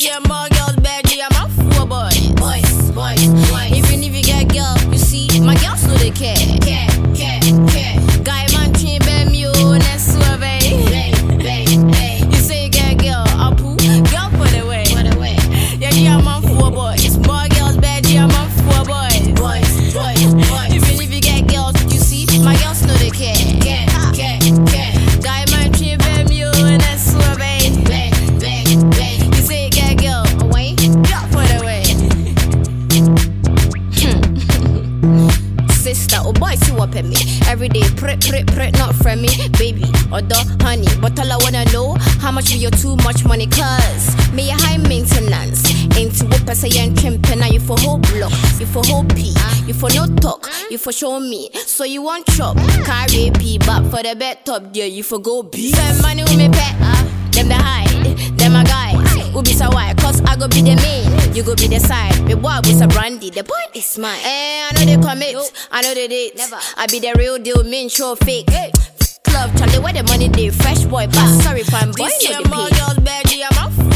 see a more girls bad, yeah, I'm a four boys. Boys. Even if you get girl, you see, my girls know they care. Guy man train bad me, oh, that's so you say you get girl, I'll pull, girl for the way. Yeah, I'm on four boys. More girls bad, yeah, I'm on four boys. Boys. Even if you get girls, you see, my girls know they care. Guy man train bad me, oh, that's so you say you get girl, away, girl for the way. Sister, oh boy, see what me. Every day, prick, not friend me. Baby, or the honey. But all I wanna know, how much be your too much money? Cause me a high maintenance. Ain't what person you trimping. Now you for whole block, you for whole P. You for no talk, you for show me. So you want chop, carry P. But for the bed top, dear, you for go B. Spend money with me pet, them the hide, them my guys. Who be so why? Cause I go be the main, you go be the side. The boy was a brandy, the boy is mine. I know they commit, I know they date. Never. I be the real deal, mean show fake. Club, Charlie, where the money they fresh boy, but sorry, fine boy. This year more girls bad, I'm a